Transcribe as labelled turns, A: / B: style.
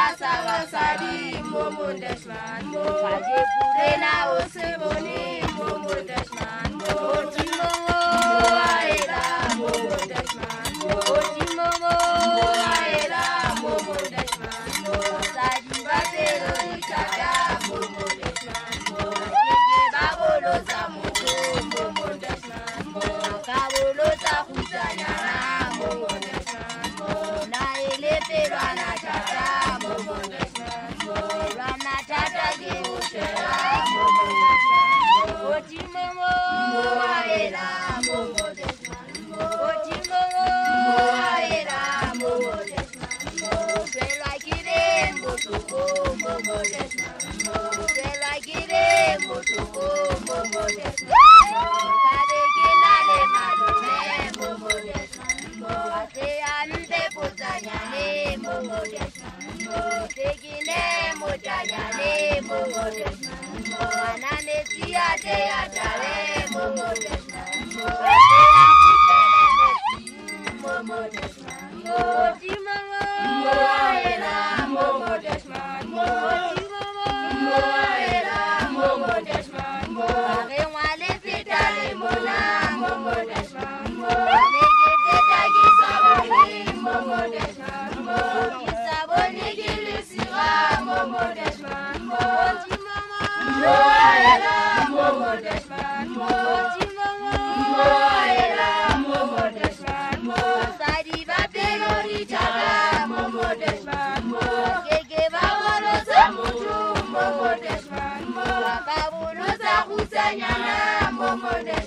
A: Sadi Momo Deshman Mo Faje Purena Oseboni Momo Deshman Mo Ojimo Mo Aela Momo Deshman Mo Ojimo Mo Aela Momo Deshman Mo Sadi Batero Ikada Momo Deshman Mo Keke Babolo Samuko Momo Deshman Mo Kabolo Sakutanyana Momo Deshman Mo Na Elete Rana Chata Momo Deshman Mo Rana Chata Gimushera Momo Deshman Mo Ojimo Mo Aela Momo Deshman Mo Ojimo Mo Aela Momo Deshman Mo Feel like it in Motuko Momo Deshman Mo Feel like it in Motuko Momo Deshman Mo Kade Kinale Madone Momo Deshman Mo Ate Ante Putanyane Momo Deshman Mo Tegine Mojayane Momo Deshman Mo Anane Tiade Atare Momo Deshman Mo Ate Akutele Momo Deshman Mo Ojimo Mo Aela Momo Deshman Mo Ojimo Mo Aela Momo Deshman Mo Arewale Fetale Mona Momo Deshman Mo Nege Fetagi Saboni Momo Deshman Mo Kisaboni Gilisira Momo Deshman Mo Ojimo Mo Aela Momo Deshman Mo Ojimo Mo Aela Momo Deshman Mo Sadi Batero Richada Momo Deshman Mo Keke Babolo Samutu Momo Deshman Mo Babolo Sakutanyana Momo Deshman